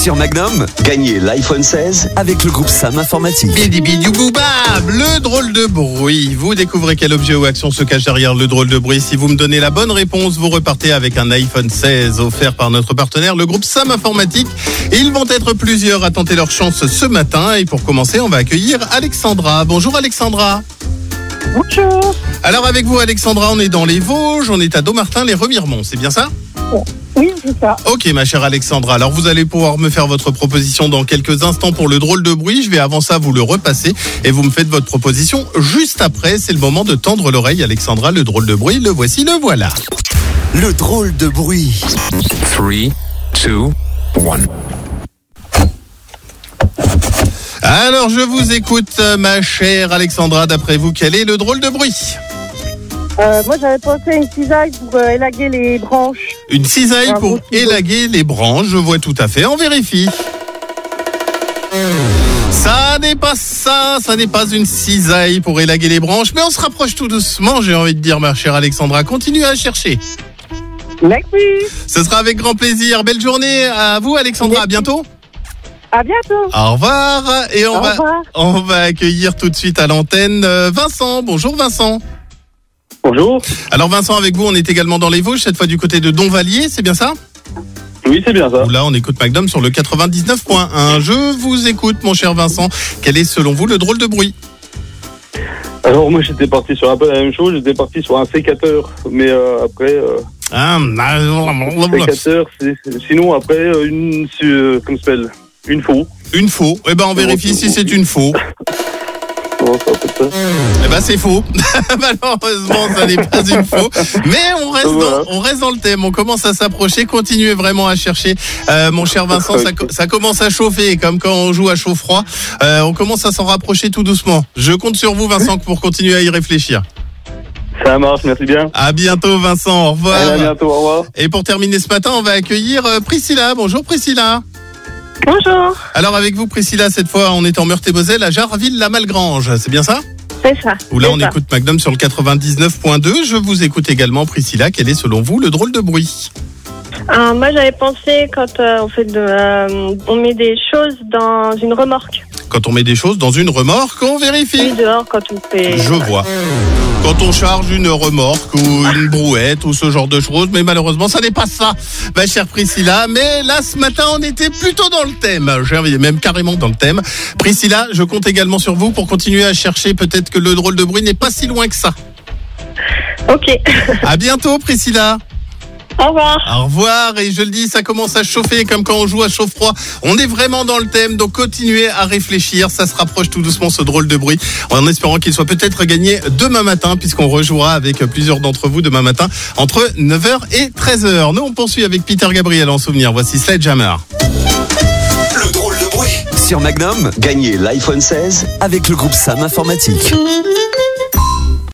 Sur Magnum, gagnez l'iPhone 16 avec le groupe Sam Informatique. Bidibidouboubab, le drôle de bruit. Vous découvrez quel objet ou action se cache derrière le drôle de bruit. Si vous me donnez la bonne réponse, vous repartez avec un iPhone 16 offert par notre partenaire, le groupe Sam Informatique. Et ils vont être plusieurs à tenter leur chance ce matin. Et pour commencer, on va accueillir Alexandra. Bonjour Alexandra. Bonjour. Alors avec vous Alexandra, on est dans les Vosges, on est à Dommartin, les Remiremont, c'est bien ça ? Oui, c'est ça. Ok ma chère Alexandra, alors vous allez pouvoir me faire votre proposition dans quelques instants pour le drôle de bruit. Je vais avant ça vous le repasser et vous me faites votre proposition juste après. C'est le moment de tendre l'oreille Alexandra, le drôle de bruit, le voici, le voilà. Le drôle de bruit. 3, 2, 1. Alors je vous écoute ma chère Alexandra, d'après vous quel est le drôle de bruit ? Moi, j'avais pensé à une cisaille pour élaguer les branches. Une cisaille pour élaguer les branches, je vois tout à fait, on vérifie. Ça n'est pas ça, ça n'est pas une cisaille pour élaguer les branches, mais on se rapproche tout doucement, j'ai envie de dire ma chère Alexandra, continuez à chercher. Merci. Ce sera avec grand plaisir, belle journée à vous Alexandra, à bientôt. À bientôt. Au revoir, et Au revoir. on va accueillir tout de suite à l'antenne Vincent, bonjour Vincent. Bonjour. Alors Vincent, avec vous, on est également dans les Vosges, cette fois du côté de Donvalier, c'est bien ça ? Oui, c'est bien ça. Là, on écoute Magnum sur le 99.1. Je vous écoute, mon cher Vincent. Quel est, selon vous, le drôle de bruit ? Alors moi, j'étais parti sur un peu la même chose. J'étais parti sur un sécateur, mais après sécateur. Sinon après comment ça s'appelle ? Une faux. Une faux. Eh ben, on vérifie si c'est une faux. Non, ça peut être ça. Eh ben, c'est faux. Malheureusement, ça n'est pas une faux. Mais on reste dans le thème. On commence à s'approcher. Continuez vraiment à chercher. Mon cher Vincent, ça commence à chauffer, comme quand on joue à chaud-froid. On commence à s'en rapprocher tout doucement. Je compte sur vous, Vincent, pour continuer à y réfléchir. Ça marche, merci bien. À bientôt, Vincent. Au revoir. À bientôt, au revoir. Et pour terminer ce matin, on va accueillir Priscilla. Bonjour, Priscilla. Bonjour. Alors avec vous Priscilla, cette fois on est en Meurthe-et-Moselle à Jarville-la-Malgrange, c'est bien ça ? C'est ça. Où là on écoute Magnum sur le 99.2. Je vous écoute également Priscilla, quel est selon vous le drôle de bruit ? Moi j'avais pensé quand on met des choses dans une remorque. Quand on met des choses dans une remorque, on vérifie. Oui, dehors quand on fait... Je vois. Quand on charge une remorque ou une brouette ou ce genre de choses, mais malheureusement ça n'est pas ça, ma chère Priscilla. Mais là ce matin on était plutôt dans le thème, même carrément dans le thème. Priscilla, je compte également sur vous pour continuer à chercher, peut-être que le drôle de bruit n'est pas si loin que ça. Ok. À bientôt Priscilla. Au revoir. Au revoir, et je le dis, ça commence à chauffer comme quand on joue à chaud-froid. On est vraiment dans le thème, donc continuez à réfléchir. Ça se rapproche tout doucement, ce drôle de bruit, en espérant qu'il soit peut-être gagné demain matin, puisqu'on rejouera avec plusieurs d'entre vous demain matin entre 9h et 13h. Nous, on poursuit avec Peter Gabriel en souvenir. Voici Sledgehammer. Le drôle de bruit. Sur Magnum, gagnez l'iPhone 16 avec le groupe Sam Informatique.